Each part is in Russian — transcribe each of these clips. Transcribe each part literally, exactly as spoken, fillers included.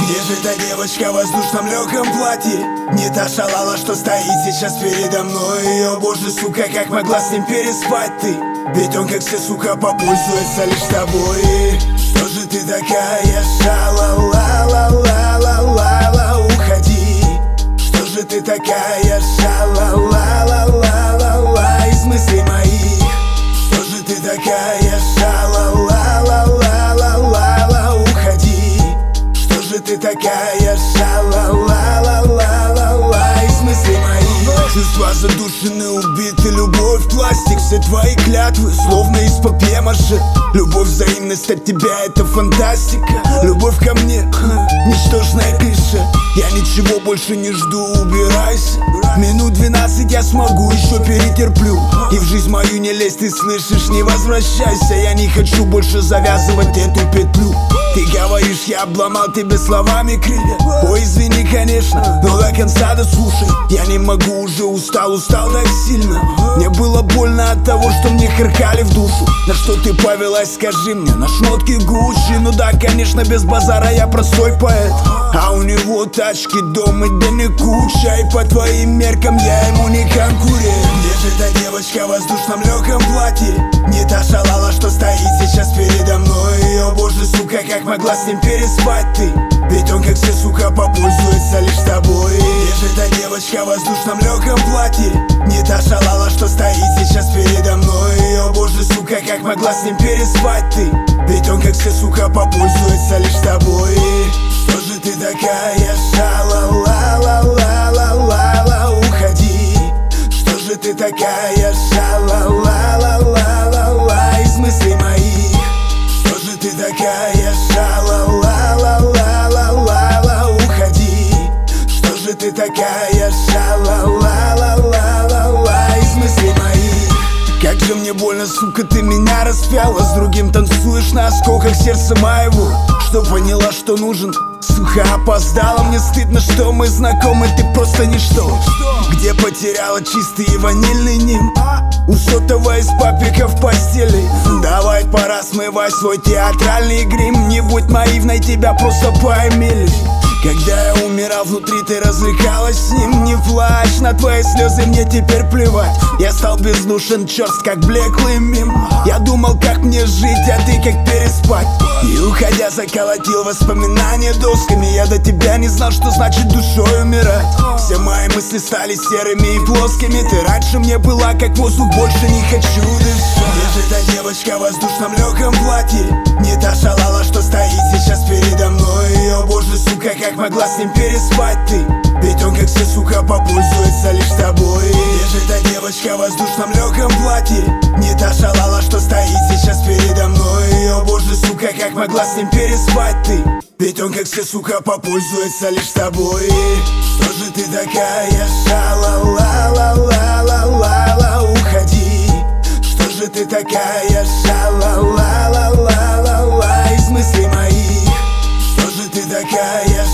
Где же та девочка в воздушном легком платье? Не та шалала, что стоит сейчас передо мной. О боже, сука, как могла с ним переспать ты? Ведь он, как все, сука, попользуется лишь тобой. Что же ты такая шалала-ла-ла-ла-ла-ла, уходи. Что же ты такая шалала-ла-ла-ла-ла из мыслей моих? Что же ты такая шалала-ла-ла-ла-ла-ла, уходи. Что же ты такая шалала-ла-ла-ла-ла из мыслей моих? Чувства задушены, убиты, любовь, пластик. Все твои клятвы, словно из папье-маше. Любовь, взаимность от тебя — это фантастика. Любовь ко мне — ничтожная клише. Я ничего больше не жду, убирайся. Минут двенадцать я смогу, еще перетерплю. И в жизнь мою не лезь, ты слышишь, не возвращайся. Я не хочу больше завязывать эту петлю. Ты говоришь, я обломал тебе словами крылья. Ой, извини, конечно, но до конца дослушай. Я не могу уже, устал, устал так сильно. Мне было больно от того, что мне херкали в душу. На что ты повелась, скажи мне, на шмотки Гуччи? Ну да, конечно, без базара, я простой поэт. А у него тачки, дом и денег куча. И по твоим меркам я ему не конкурент. Где же та девочка в воздушном легком платье? Не та шалала, что стоит сейчас передо мной. О боже, сука, как могла с ним переспать ты? Ведь он, как все, сука, попользуется лишь тобой. Где же та девочка в воздушном легком платье? Не та шалала, что стоит сейчас передо мной. О боже, сука, как могла с ним переспать ты? Ведь он, как все, сука, попользуется лишь тобой. Что же ты такая шалала-ла-ла-ла-ла-ла, уходи. Что же ты такая шалала-ла-ла-ла-ла из мыслей моих? Что же ты такая шалала-ла-ла-ла-ла-ла, уходи. Что же ты такая шалала-ла-ла-ла-ла из мыслей моих? Как же мне больно, сука, ты меня распяла. С другим танцуешь на осколках сердца моего. Что поняла, что нужен? Сука, опоздала, мне стыдно, что мы знакомы, ты просто ничто. Где потеряла чистый и ванильный нимб? У сотовой из папика в постели. Давай, пора смывать свой театральный грим. Не будь наивной, тебя просто поймели. Когда я умирал внутри, ты развлекалась с ним. Не плачь, на твои слезы мне теперь плевать. Я стал бездушен, черст, как блеклый мим. Я думал, как мне жить, а ты как переспать. И уходя заколотил воспоминания досками. Я до тебя не знал, что значит душой умирать. Все мои мысли стали серыми и плоскими. Ты раньше мне была как воздух, больше не хочу дышать. Где же та девочка в воздушном легком платье? Не та шалала, что стоит сейчас передо мной. О боже, сука, как могла с ним переспать ты? Ведь он, как все, сука, попользуется лишь тобой. Где же та девочка в воздушном легком платье? Не та шалала, что стоит сейчас передо мной. О боже, сука, как могла с ним переспать ты? Ведь он, как все, сука, попользуется лишь тобой. Что же ты такая шалала-ла-ла-ла-ла-ла, уходи. Что же ты такая шалала-ла-ла-ла-ла-ла из мыслей моих? Что же ты такая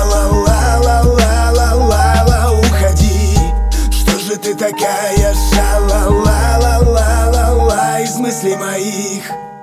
шалала-ла-ла-ла-ла-ла, уходи. Что же ты такая шалала-ла-ла-ла-ла из мыслей моих?